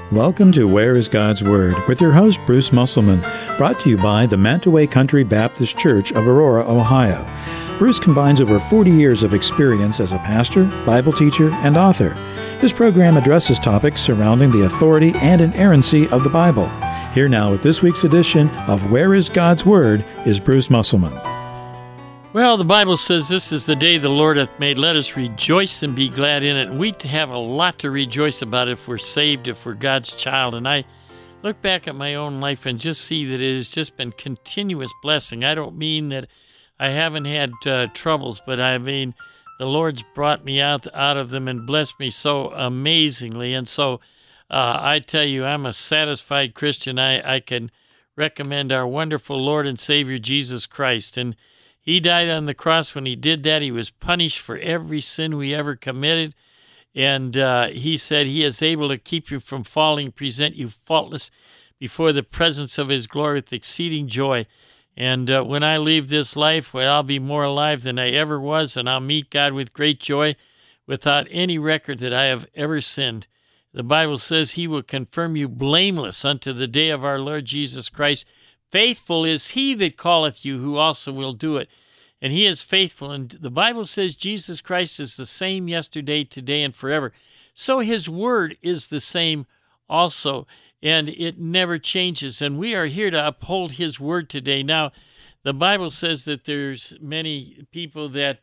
Welcome to Where is God's Word with your host, Bruce Musselman, brought to you by the Mantaway Country Baptist Church of Aurora, Ohio. Bruce combines over 40 years of experience as a pastor, Bible teacher, and author. This program addresses topics surrounding the authority and inerrancy of the Bible. Here now with this week's edition of Where is God's Word is Bruce Musselman. Well, the Bible says this is the day the Lord hath made. Let us rejoice and be glad in it. And we have a lot to rejoice about if we're saved, if we're God's child. And I look back at my own life and just see that it has just been continuous blessing. I don't mean that I haven't had troubles, but I mean the Lord's brought me out of them and blessed me so amazingly. And so I tell you, I'm a satisfied Christian. I can recommend our wonderful Lord and Savior, Jesus Christ. And He died on the cross. When He did that, He was punished for every sin we ever committed. And He said He is able to keep you from falling, present you faultless before the presence of His glory with exceeding joy. And when I leave this life, well, I'll be more alive than I ever was, and I'll meet God with great joy without any record that I have ever sinned. The Bible says He will confirm you blameless unto the day of our Lord Jesus Christ. Faithful is He that calleth you, who also will do it. And He is faithful. And the Bible says Jesus Christ is the same yesterday, today, and forever. So His word is the same also, and it never changes. And we are here to uphold His word today. Now, the Bible says that there's many people that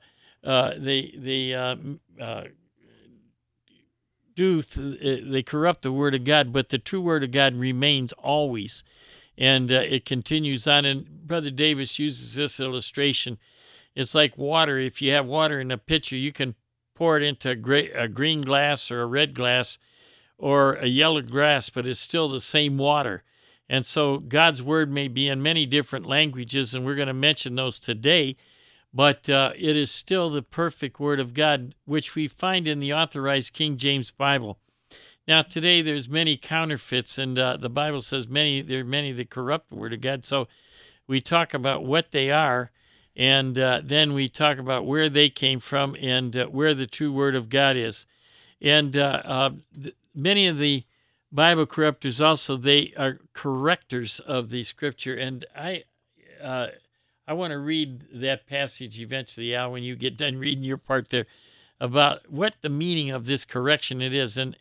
they corrupt the word of God, but the true word of God remains always. And it continues on. And Brother Davis uses this illustration. It's like water. If you have water in a pitcher, you can pour it into a green glass or a red glass or a yellow glass, but it's still the same water. And so God's word may be in many different languages, and we're going to mention those today, but it is still the perfect word of God, which we find in the Authorized King James Bible. Now, today there's many counterfeits, and the Bible says there are many that corrupt the Word of God. So we talk about what they are, and then we talk about where they came from and where the true Word of God is. And many of the Bible corruptors also, they are correctors of the Scripture. And I want to read that passage eventually, Al, when you get done reading your part there, about what the meaning of this correction it is. And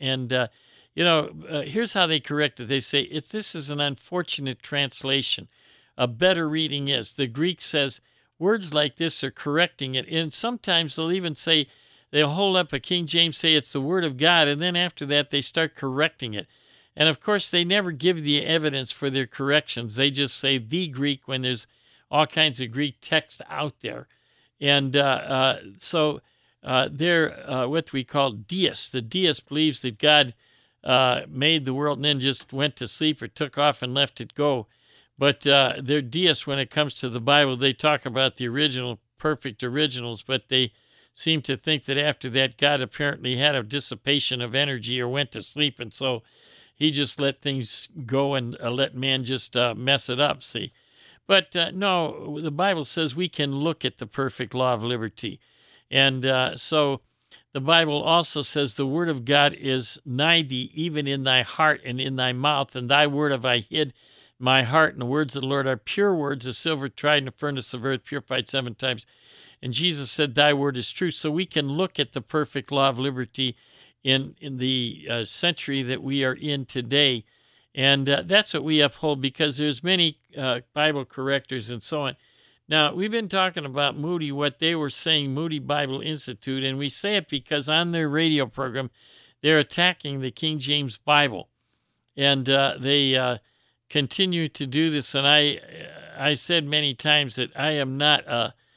here's how they correct it. They say, this is an unfortunate translation. A better reading is. The Greek says words like this are correcting it. And sometimes they'll even say, they'll hold up a King James, say it's the Word of God, and then after that they start correcting it. And of course, they never give the evidence for their corrections. They just say the Greek when there's all kinds of Greek text out there. And so they're what we call deists. The deist believes that God made the world and then just went to sleep or took off and left it go. But they're deists when it comes to the Bible. They talk about the original, perfect originals, but they seem to think that after that, God apparently had a dissipation of energy or went to sleep, and so He just let things go and let man just mess it up, see. But no, the Bible says we can look at the perfect law of liberty. And so the Bible also says the word of God is nigh thee, even in thy heart and in thy mouth, and thy word have I hid my heart. And the words of the Lord are pure words, as silver tried in the furnace of earth, purified 7 times. And Jesus said, thy word is true. So we can look at the perfect law of liberty in the century that we are in today. And that's what we uphold, because there's many Bible correctors and so on. Now, we've been talking about Moody, what they were saying, Moody Bible Institute, and we say it because on their radio program, they're attacking the King James Bible. And they continue to do this, and I said many times that I am not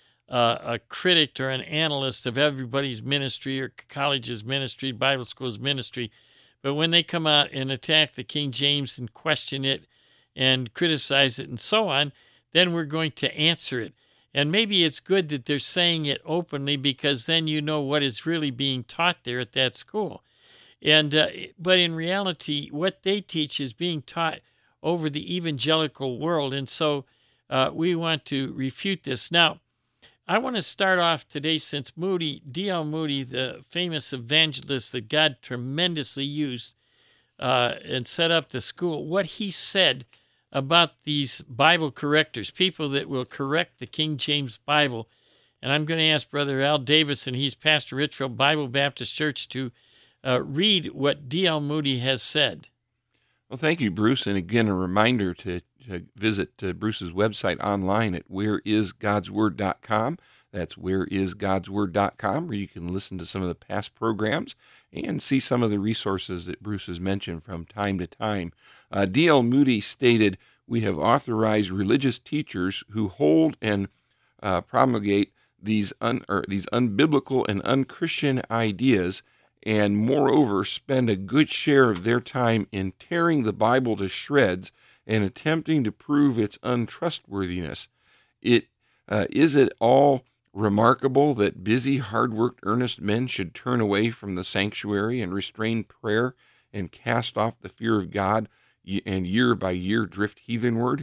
a critic or an analyst of everybody's ministry or college's ministry, Bible school's ministry, but when they come out and attack the King James and question it and criticize it and so on, then we're going to answer it. And maybe it's good that they're saying it openly, because then you know what is really being taught there at that school. And but in reality, what they teach is being taught over the evangelical world, and so we want to refute this. Now, I want to start off today, since Moody, D.L. Moody, the famous evangelist that God tremendously used, and set up the school, what he said about these Bible correctors, people that will correct the King James Bible. And I'm going to ask Brother Al Davison, he's pastor Richfield Bible Baptist Church, to read what D.L. Moody has said. Well, thank you, Bruce. And again, a reminder to visit Bruce's website online at whereisgodsword.com. That's whereisgodsword.com, where you can listen to some of the past programs and see some of the resources that Bruce has mentioned from time to time. D.L. Moody stated, "We have authorized religious teachers who hold and promulgate these unbiblical and unchristian ideas, and moreover spend a good share of their time in tearing the Bible to shreds and attempting to prove its untrustworthiness. Is it all remarkable that busy, hard-worked, earnest men should turn away from the sanctuary and restrain prayer and cast off the fear of God and year by year drift heathenward?"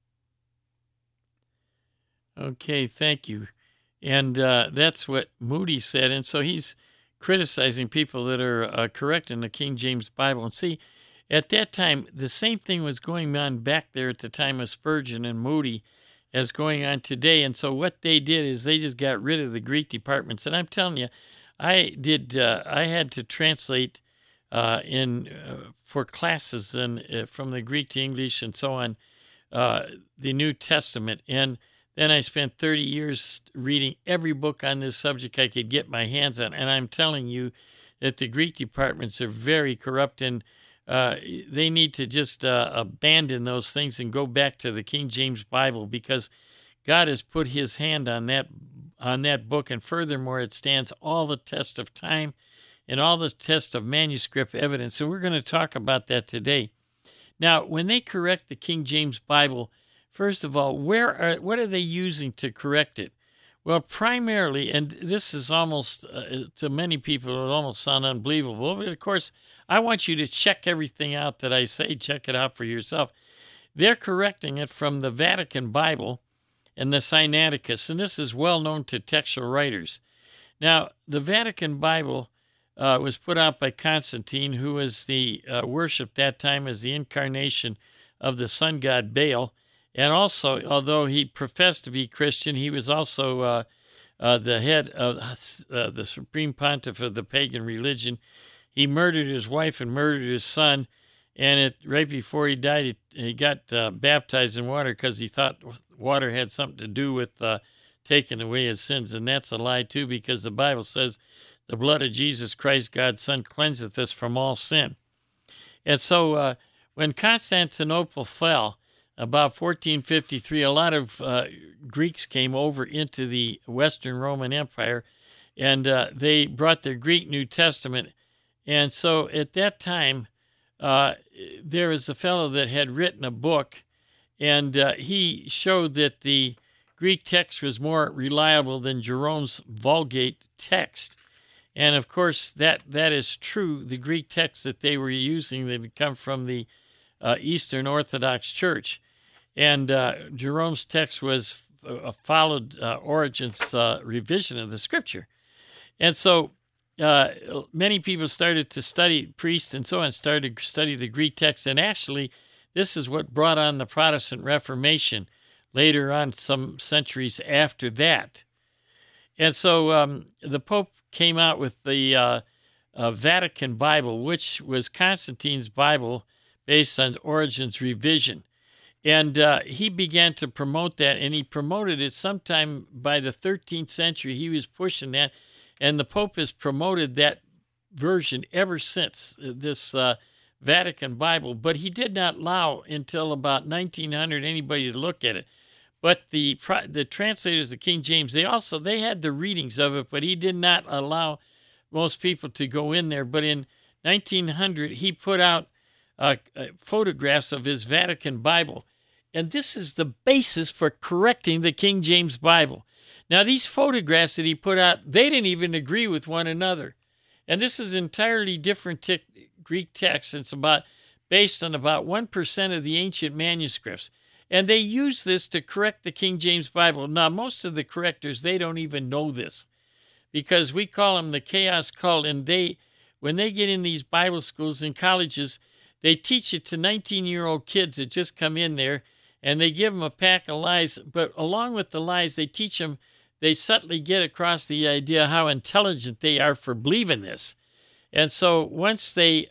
Okay, thank you. And that's what Moody said. And so he's criticizing people that are correcting the King James Bible. And see, at that time, the same thing was going on back there at the time of Spurgeon and Moody as going on today. And so what they did is they just got rid of the Greek departments. And I'm telling you, I had to translate for classes then from the Greek to English and so on, the New Testament. And then I spent 30 years reading every book on this subject I could get my hands on. And I'm telling you that the Greek departments are very corrupt, and they need to just abandon those things and go back to the King James Bible, because God has put his hand on that book. And furthermore, it stands all the test of time and all the test of manuscript evidence. So we're going to talk about that today. Now, when they correct the King James Bible, first of all, what are they using to correct it? Well, primarily, and this is almost, to many people, it almost sound unbelievable, but of course, I want you to check everything out that I say. Check it out for yourself. They're correcting it from the Vatican Bible and the Sinaiticus, and this is well known to textual writers. Now, the Vatican Bible was put out by Constantine, who was worshipped that time as the incarnation of the sun god Baal. And also, although he professed to be Christian, he was also the head of the supreme pontiff of the pagan religion. He murdered his wife and murdered his son, and right before he died, he got baptized in water because he thought water had something to do with taking away his sins. And that's a lie, too, because the Bible says the blood of Jesus Christ, God's Son, cleanseth us from all sin. And so when Constantinople fell, about 1453, a lot of Greeks came over into the Western Roman Empire, and they brought their Greek New Testament. And so at that time, there was a fellow that had written a book, and he showed that the Greek text was more reliable than Jerome's Vulgate text. And of course, that is true. The Greek text that they were using, they would come from the Eastern Orthodox Church. And Jerome's text was followed Origen's revision of the Scripture. And so many people started to study, priests and so on, started to study the Greek text. And actually, this is what brought on the Protestant Reformation later on, some centuries after that. And so the Pope came out with the Vatican Bible, which was Constantine's Bible based on Origen's revision. And he began to promote that, and he promoted it sometime by the 13th century. He was pushing that, and the Pope has promoted that version ever since, this Vatican Bible. But he did not allow until about 1900 anybody to look at it. But the translators of King James, they had the readings of it, but he did not allow most people to go in there. But in 1900, he put out photographs of his Vatican Bible. And this is the basis for correcting the King James Bible. Now, these photographs that he put out, they didn't even agree with one another. And this is entirely different Greek text. It's based on about 1% of the ancient manuscripts. And they use this to correct the King James Bible. Now, most of the correctors, they don't even know this, because we call them the chaos cult. And when they get in these Bible schools and colleges, they teach it to 19-year-old kids that just come in there, and they give them a pack of lies. But along with the lies, they teach them, they subtly get across the idea how intelligent they are for believing this. And so once they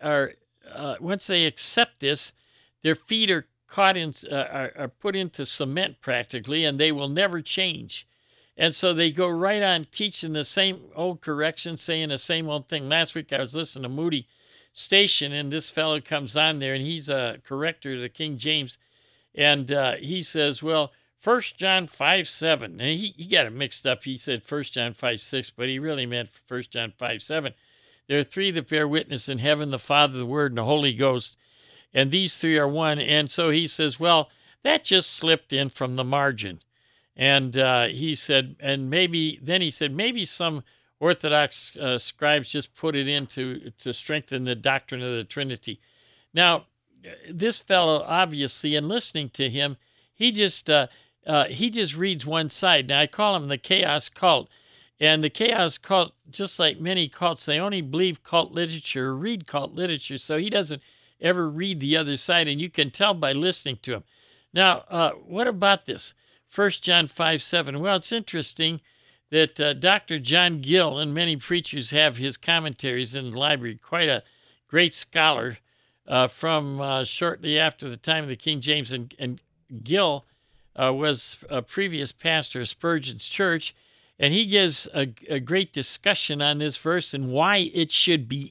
accept this, their feet are caught in, are put into cement practically, and they will never change. And so they go right on teaching the same old corrections, saying the same old thing. Last week I was listening to Moody Station, and this fellow comes on there, and he's a corrector to the King James, and he says, well, 1 John 5:7. And he got it mixed up. He said 1 John 5:6, but he really meant 1 John 5:7. There are three that bear witness in heaven, the Father, the Word, and the Holy Ghost, and these three are one. And so he says, well, that just slipped in from the margin. And he said, maybe some Orthodox scribes just put it in to strengthen the doctrine of the Trinity. Now, this fellow, obviously, in listening to him, he just reads one side. Now, I call him the chaos cult. And the chaos cult, just like many cults, they only believe cult literature or read cult literature, so he doesn't ever read the other side, and you can tell by listening to him. Now, what about this? 1 John 5:7. Well, it's interesting that Dr. John Gill, and many preachers have his commentaries in the library, quite a great scholar from shortly after the time of the King James, and Gill was a previous pastor of Spurgeon's church, and he gives a great discussion on this verse and why it should be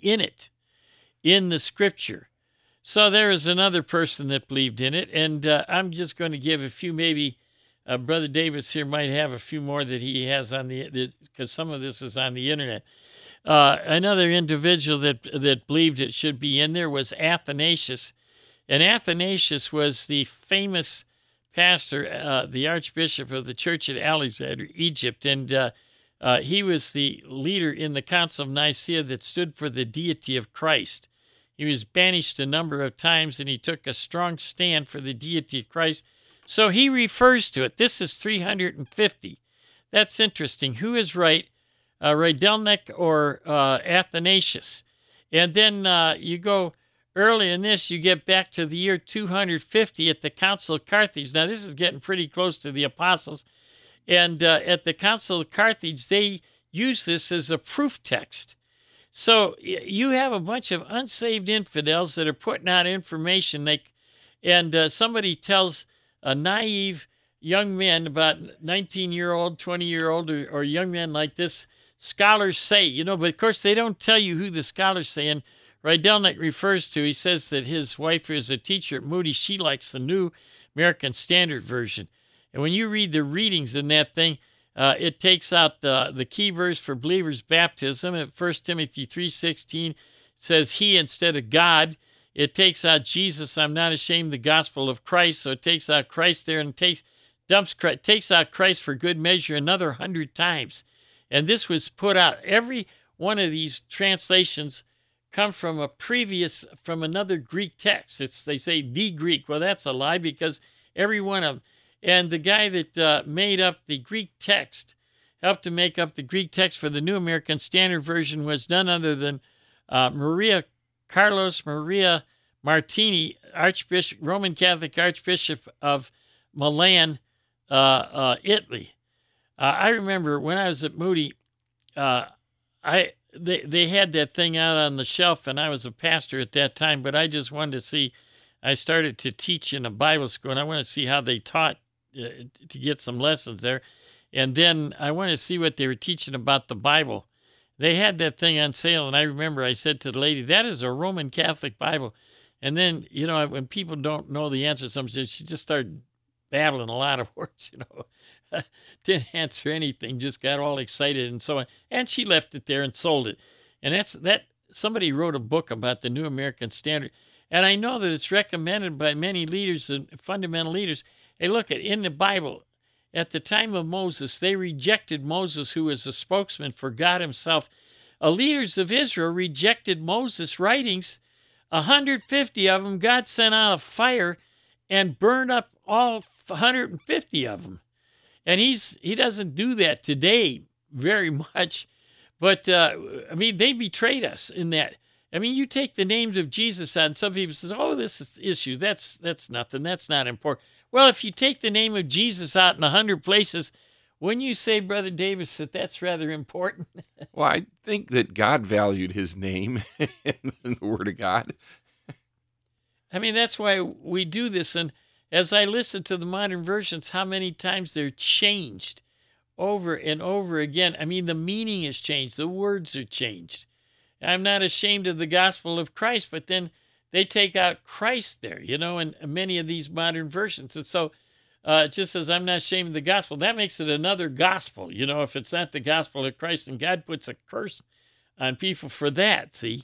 in the Scripture. So there is another person that believed in it, and I'm just going to give a few, maybe Brother Davis here might have a few more that he has on because some of this is on the internet. Another individual that believed it should be in there was Athanasius, and Athanasius was the famous pastor, the Archbishop of the Church at Alexandria, Egypt, and he was the leader in the Council of Nicaea that stood for the deity of Christ. He was banished a number of times, and he took a strong stand for the deity of Christ. So he refers to it. This is 350. That's interesting. Who is right, Rydelnik or Athanasius? And then you go early in this, you get back to the year 250 at the Council of Carthage. Now, this is getting pretty close to the apostles. And at the Council of Carthage, they use this as a proof text. So you have a bunch of unsaved infidels that are putting out information, and somebody tells a naive young men, about 19-year-old, 20-year-old, or young men like this, scholars say, but of course they don't tell you who the scholars say. And Rydelnik refers to, he says that his wife is a teacher at Moody. She likes the New American Standard Version. And when you read the readings in that thing, it takes out the key verse for believers' baptism. At 1 Timothy 3:16 says he instead of God. It takes out Jesus, I'm not ashamed of the gospel of Christ. So it takes out Christ there and takes out Christ for good measure another 100 times. And this was put out. Every one of these translations come from another Greek text. They say the Greek. Well, that's a lie, because every one of them. And the guy that made up the Greek text, helped to make up the Greek text for the New American Standard Version, was none other than Carlos Maria Martini, Archbishop, Roman Catholic Archbishop of Milan, Italy. I remember when I was at Moody, they had that thing out on the shelf, and I was a pastor at that time, but I just wanted to see. I started to teach in a Bible school, and I wanted to see how they taught to get some lessons there. And then I wanted to see what they were teaching about the Bible. They had that thing on sale, and I remember I said to the lady, that is a Roman Catholic Bible. And then, when people don't know the answer to something, she just started babbling a lot of words, Didn't answer anything, just got all excited and so on. And she left it there and sold it. And somebody wrote a book about the New American Standard. And I know that it's recommended by many leaders and fundamental leaders. Hey, look, in the Bible, at the time of Moses, they rejected Moses, who was a spokesman for God himself. Leaders of Israel rejected Moses' writings. 150 of them, God sent out a fire and burned up all 150 of them. And he doesn't do that today very much. But, they betrayed us in that. I mean, you take the names of Jesus out, and some people say, oh, this is issue. That's nothing. That's not important. Well, if you take the name of Jesus out in 100 places, wouldn't you say, Brother Davis, that that's rather important? Well, I think that God valued his name in the Word of God. I mean, that's why we do this. And as I listen to the modern versions, how many times they're changed over and over again. I mean, the meaning has changed. The words are changed. I'm not ashamed of the gospel of Christ, but then they take out Christ there, in many of these modern versions. And so it just says, I'm not ashamed of the gospel. That makes it another gospel. If it's not the gospel of Christ, and God puts a curse on people for that, see?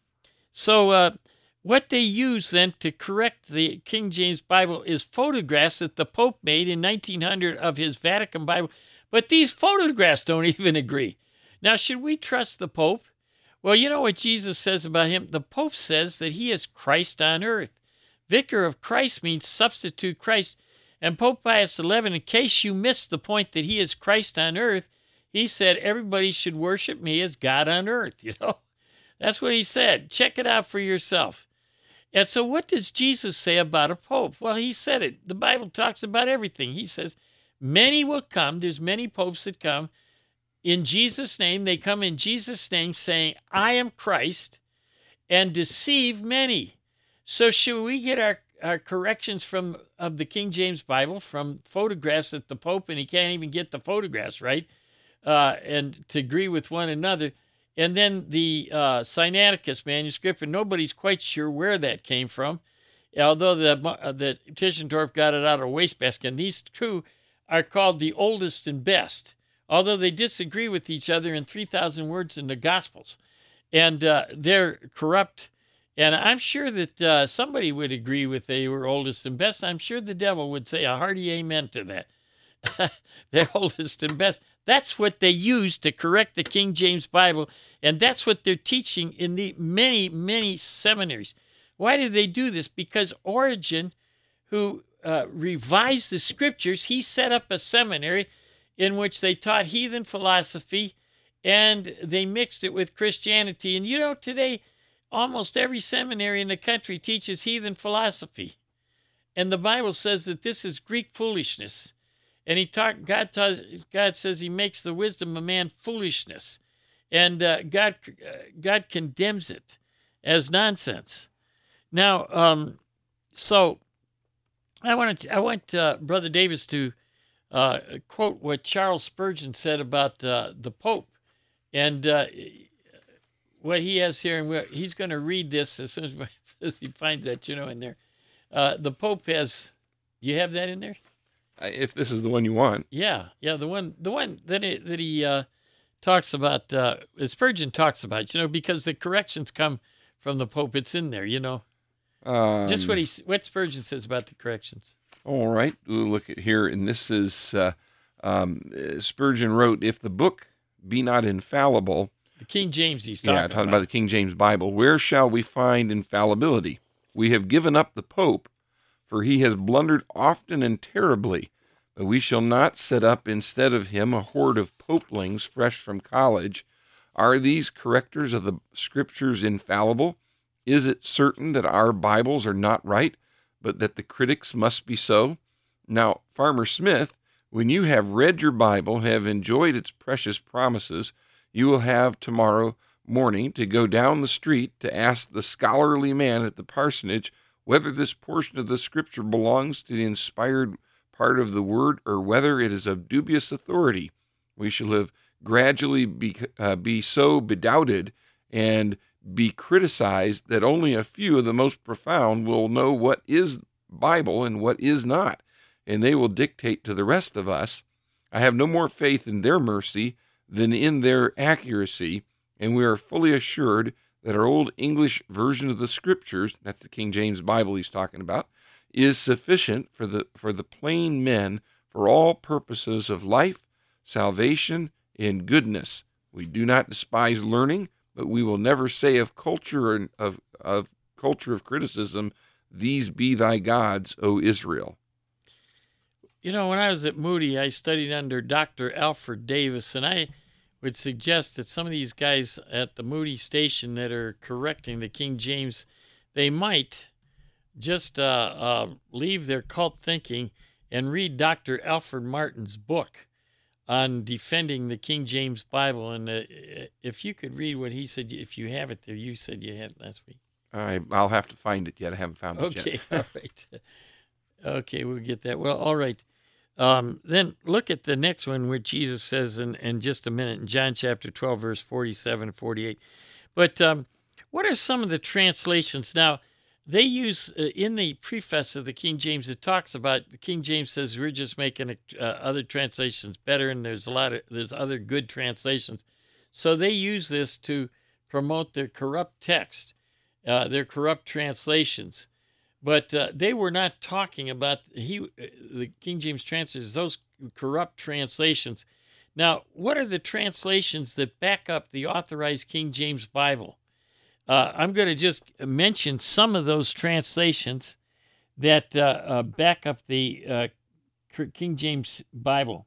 So what they use then to correct the King James Bible is photographs that the Pope made in 1900 of his Vatican Bible. But these photographs don't even agree. Now, should we trust the Pope? Well, you know what Jesus says about him? The Pope says that he is Christ on earth. Vicar of Christ means substitute Christ. And Pope Pius XI, in case you missed the point that he is Christ on earth, he said everybody should worship me as God on earth, That's what he said. Check it out for yourself. And so what does Jesus say about a pope? Well, he said it. The Bible talks about everything. He says, many will come. There's many popes that come in Jesus' name. They come in Jesus' name saying, I am Christ, and deceive many. So should we get our corrections of the King James Bible from photographs at the Pope, and he can't even get the photographs right, and to agree with one another? And then the Sinaiticus manuscript, and nobody's quite sure where that came from, although the Tischendorf got it out of a wastebasket. And these two are called the oldest and best, although they disagree with each other in 3,000 words in the Gospels. And they're corrupt. And I'm sure that somebody would agree with they were oldest and best. I'm sure the devil would say a hearty amen to that. They're oldest and best. That's what they use to correct the King James Bible, and that's what they're teaching in the many, many seminaries. Why do they do this? Because Origen, who revised the scriptures, he set up a seminary in which they taught heathen philosophy, and they mixed it with Christianity. And today, almost every seminary in the country teaches heathen philosophy. And the Bible says that this is Greek foolishness. And God says he makes the wisdom of man foolishness. And God condemns it as nonsense. Now, so I want Brother Davis to quote what Charles Spurgeon said about the Pope. And what he has here, and he's going to read this as soon as he finds that, in there. The Pope has, you have that in there? If this is the one you want. Yeah, the one that he talks about, Spurgeon talks about, because the corrections come from the Pope. It's in there, Just what Spurgeon says about the corrections. All right, we'll look at here, and this is Spurgeon wrote, if the book be not infallible. The King James he's talking about. Yeah, talking about the King James Bible. Where shall we find infallibility? We have given up the Pope, for he has blundered often and terribly, but we shall not set up instead of him a horde of popelings fresh from college. Are these correctors of the Scriptures infallible? Is it certain that our Bibles are not right, but that the critics must be so? Now, Farmer Smith, when you have read your Bible, have enjoyed its precious promises, you will have tomorrow morning to go down the street to ask the scholarly man at the parsonage whether this portion of the Scripture belongs to the inspired part of the Word or whether it is of dubious authority. We shall have gradually be so bedoubted and be criticized that only a few of the most profound will know what is Bible and what is not, and they will dictate to the rest of us. I have no more faith in their mercy than in their accuracy, and we are fully assured that our old English version of the Scriptures, that's the King James Bible he's talking about, is sufficient for the plain men for all purposes of life, salvation, and goodness. We do not despise learning, but we will never say of culture and of culture of criticism, these be thy gods, O Israel. When I was at Moody, I studied under Dr. Alfred Davis, and would suggest that some of these guys at the Moody station that are correcting the King James, they might just leave their cult thinking and read Dr. Alfred Martin's book on defending the King James Bible. And if you could read what he said, if you have it there, you said you had it last week. I'll have to find it yet. I haven't found it yet. Okay, all right. Okay, we'll get that. Well, all right. Then look at the next one where Jesus says in just a minute in John chapter 12, verse 47 and 48. But what are some of the translations? Now, they use, in the preface of the King James, it talks about, the King James says we're just making other translations better, and there's other good translations. So they use this to promote their corrupt text, their corrupt translations. But they were not talking about the King James translators, those corrupt translations. Now, what are the translations that back up the authorized King James Bible? I'm going to just mention some of those translations that back up the King James Bible.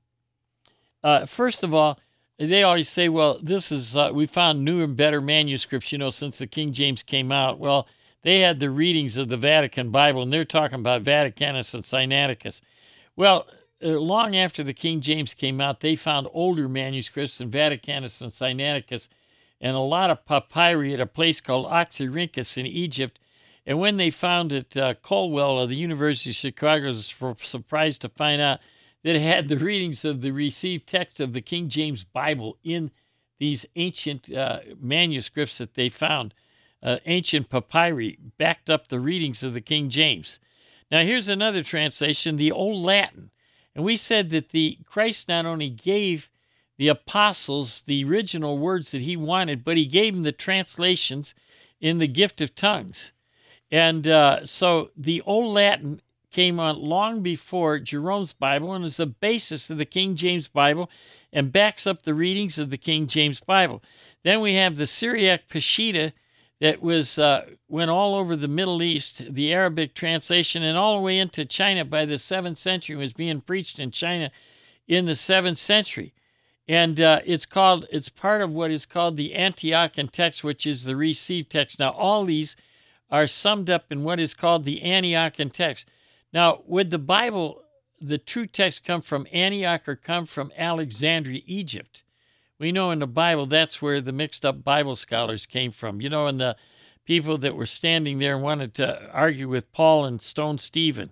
First of all, they always say, well, this is, we found new and better manuscripts, since the King James came out. Well, they had the readings of the Vatican Bible, and they're talking about Vaticanus and Sinaiticus. Well, long after the King James came out, they found older manuscripts than Vaticanus and Sinaiticus, and a lot of papyri at a place called Oxyrhynchus in Egypt. And when they found it, Colwell of the University of Chicago was surprised to find out that it had the readings of the received text of the King James Bible in these ancient manuscripts that they found. Ancient papyri backed up the readings of the King James. Now, here's another translation, the Old Latin. And we said that Christ not only gave the apostles the original words that he wanted, but he gave them the translations in the gift of tongues. And so the Old Latin came on long before Jerome's Bible and is the basis of the King James Bible and backs up the readings of the King James Bible. Then we have the Syriac Peshitta that went all over the Middle East, the Arabic translation, and all the way into China by the 7th century, was being preached in China in the 7th century. And it's part of what is called the Antiochian text, which is the received text. Now, all these are summed up in what is called the Antiochian text. Now, would the Bible, the true text, come from Antioch or come from Alexandria, Egypt? We know in the Bible that's where the mixed-up Bible scholars came from, and the people that were standing there and wanted to argue with Paul and stone Stephen.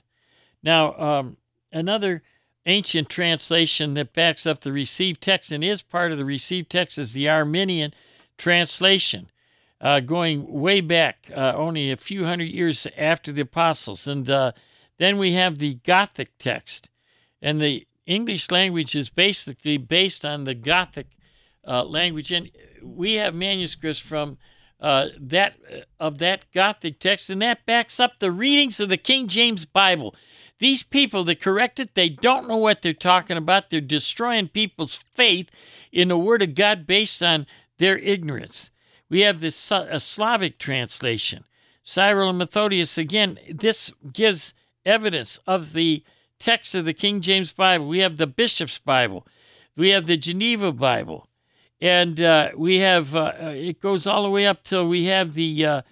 Now, another ancient translation that backs up the received text and is part of the received text is the Arminian translation, going way back, only a few hundred years after the apostles. And then we have the Gothic text. And the English language is basically based on the Gothic language. And we have manuscripts from that Gothic text, and that backs up the readings of the King James Bible. These people that correct it, they don't know what they're talking about. They're destroying people's faith in the Word of God based on their ignorance. We have this Slavic translation. Cyril and Methodius, again, this gives evidence of the text of the King James Bible. We have the Bishop's Bible. We have the Geneva Bible. And we have, it goes all the way up till we have the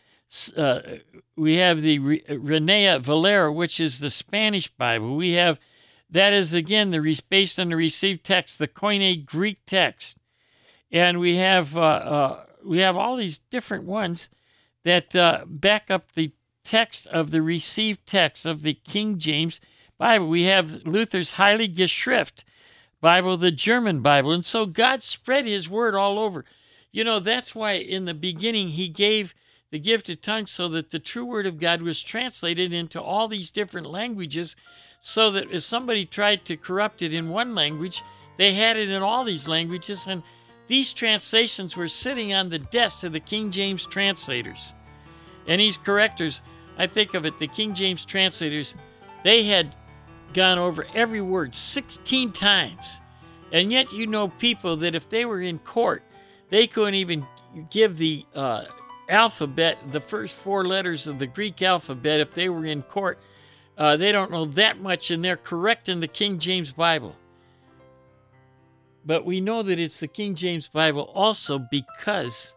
Reina Valera, which is the Spanish Bible. We have, that is again based on the received text, the Koine Greek text, and we have all these different ones that back up the text of the received text of the King James Bible. We have Luther's Heilige Schrift Bible, the German Bible, and so God spread His word all over. That's why in the beginning He gave the gift of tongues so that the true word of God was translated into all these different languages, so that if somebody tried to corrupt it in one language, they had it in all these languages, and these translations were sitting on the desks of the King James translators. And these correctors, I think of it, the King James translators, they had gone over every word 16 times. And yet people that if they were in court, they couldn't even give the alphabet, the first 4 letters of the Greek alphabet, if they were in court. They don't know that much, and they're correcting the King James Bible. But we know that it's the King James Bible also because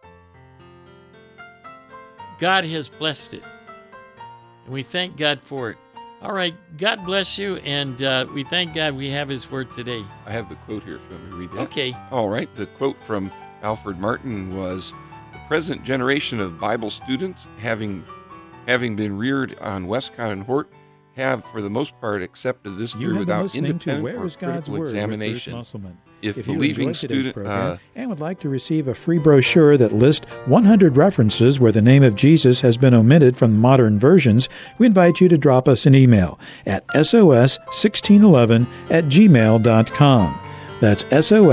God has blessed it. And we thank God for it. All right, God bless you, and we thank God we have His Word today. I have the quote here if you want me to read that. Okay. All right, the quote from Alfred Martin was, "The present generation of Bible students, having been reared on Westcott and Hort, have for the most part accepted this theory without independent or critical examination. If believing student and would like to receive a free brochure that lists 100 references where the name of Jesus has been omitted from modern versions, we invite you to drop us an email at sos1611@gmail.com. That's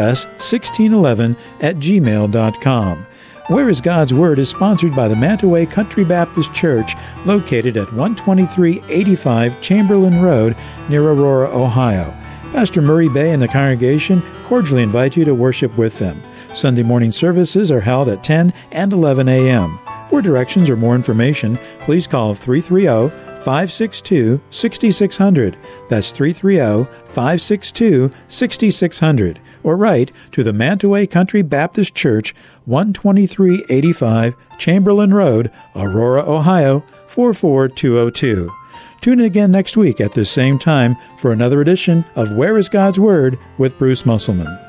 sos1611@gmail.com. Where is God's Word is sponsored by the Mantaway Country Baptist Church, located at 12385 Chamberlain Road near Aurora, Ohio. Pastor Murray Bay and the congregation cordially invite you to worship with them. Sunday morning services are held at 10 and 11 a.m. For directions or more information, please call 330-562-6600. That's 330-562-6600. Or write to the Mantaway Country Baptist Church, 12385 Chamberlain Road, Aurora, Ohio, 44202. Tune in again next week at this same time for another edition of Where is God's Word with Bruce Musselman.